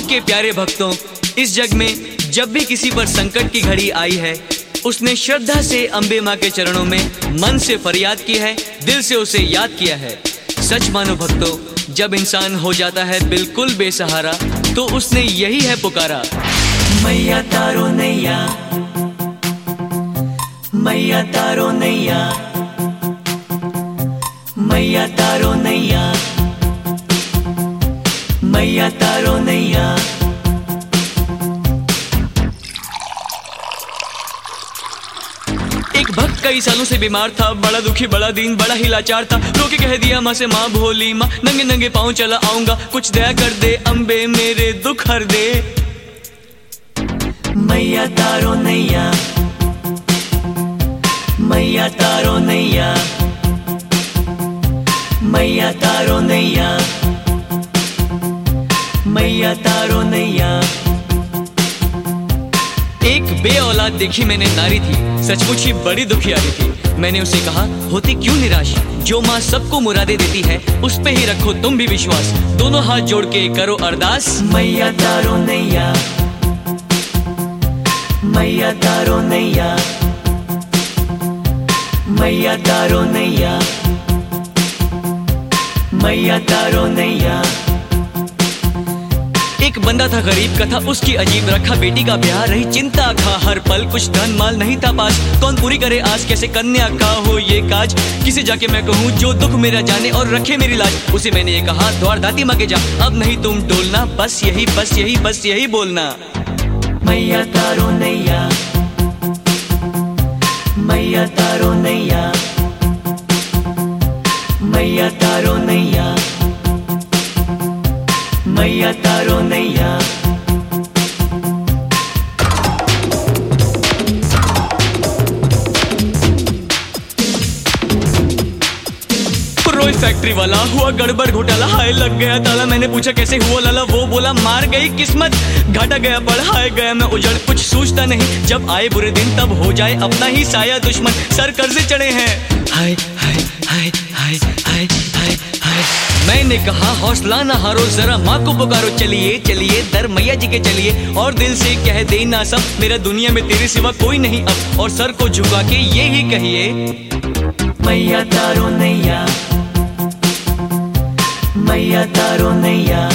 के प्यारे भक्तों, इस जग में जब भी किसी पर संकट की घड़ी आई है, उसने श्रद्धा से अम्बे माँ के चरणों में मन से फरियाद की है, दिल से उसे याद किया है। सच मानो भक्तों, जब इंसान हो जाता है बिल्कुल बेसहारा, तो उसने यही है पुकारा, मैया तारो नैया, मैया तारो नैया, मैया तारो नैया, मैया तारो नैया। एक भक्त कई सालों से बीमार था, बड़ा दुखी, बड़ा दीन, बड़ा ही लाचार था। रो के कह दिया माँ से, माँ भोली माँ, नंगे नंगे पाँव चला आऊंगा, कुछ दया कर दे अम्बे, मेरे दुख हर दे। मैया तारो नैया, मैया तारो नैया, मैया तारो नैया, मैया तारो नैया। एक बे औलाद देखी मैंने नारी थी, सचमुच ही बड़ी दुखियारी थी। मैंने उसे कहा, होती क्यों निराश, जो माँ सबको मुरादे देती है, उस पे ही रखो तुम भी विश्वास। दोनों हाथ जोड़ के करो अरदास, मैया तारो नैया, मैया तारो नैया, मैया तारो नैया, मैया तारो नैया। एक बंदा था गरीब, कथा उसकी अजीब, रखा बेटी का ब्याह, रही चिंता खा हर पल, कुछ धन माल नहीं था पास, कौन पूरी करे आस, कैसे कन्या का हो ये काज। किसे जाके मैं कहूँ जो दुख मेरा जाने और रखे मेरी लाज। उसे मैंने ये कहा, द्वार दाती माँ के जा, अब नहीं तुम डोलना, बस यही बस यही बस यही बोलना, मैया तारो नैया, मैया तारो नैया, मैया तारो नैया, मैया तारो नैया। रोई फैक्ट्री वाला हुआ गड़बड़ घोटाला, हाय लग गया ताला। मैंने पूछा कैसे हुआ लाला, वो बोला मार गई किस्मत, घाटा गया पढ़ाए गया मैं उजड़, कुछ सोचता नहीं, जब आए बुरे दिन तब हो जाए अपना ही साया दुश्मन। सर कर्जे चढ़े हैं, हाय हाय हाय हाय हाय हाय हाय। मैंने कहा हौसला न हारो, जरा माँ को पुकारो, चलिए चलिए दर मैया जी के चलिए, और दिल से कह देना सब, मेरा दुनिया में तेरे सिवा कोई नहीं अब, और सर को झुका के ये ही कहिए, मैया तारो नैया, मैया तारो नैया,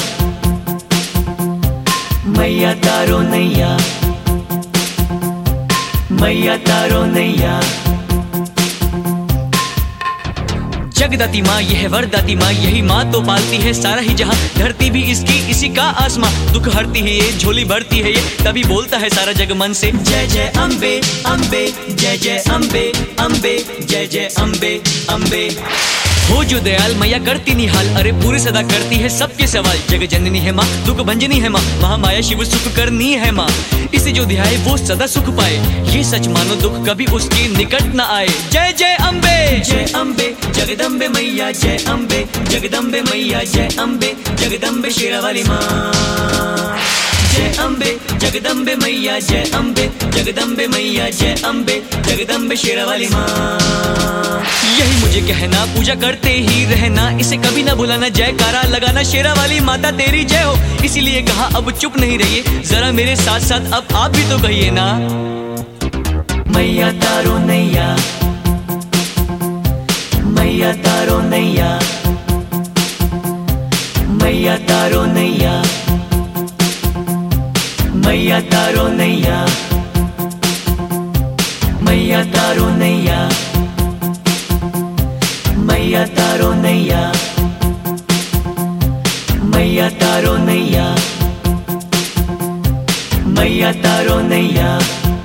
मैया तारो नैया, मैया तारो नैया। जगदाती माँ ये है वरदाती माँ, यही माँ तो पालती है सारा ही जहाँ, धरती भी इसकी इसी का आसमां, दुख हरती है ये, झोली भरती है ये, तभी बोलता है सारा जग मन से, जय जय अम्बे अम्बे, जय जय अम्बे अम्बे, जय जय अम्बे अम्बे। हो जो दयाल मैया करती निहाल, अरे पूरी सदा करती है सबके सवाल, जग जननी है माँ, दुख भंजनी है माँ, महामाया शिव सुख करनी है माँ, इसे जो ध्याए वो सदा सुख पाए, ये सच मानो दुख कभी उसके निकट न आए। जय जय अम्बे, जय अम्बे जगदम्बे मैया, जय अम्बे जगदम्बे मैया, जय अम्बे जगदम्बे शेरावाली माँ, जय अम्बे जगदम्बे मैया, जय अम्बे जगदम्बे मैया, जय अम्बे जगदम्बे शेरावाली माँ। यही मुझे कहना, पूजा करते ही रहना, इसे कभी ना भुलाना, जयकारा लगाना, शेरावाली माता तेरी जय हो, इसीलिए कहा अब चुप नहीं रहिए, जरा मेरे साथ साथ अब आप भी तो कहिए ना, मैया तारो नैया, मैया तारो नैया, मैया तारो नैया, मैया तारो नैया, मैया तारो नैया, मैया तारो नैया, मैया तारो नैया, मैया तारो नैया।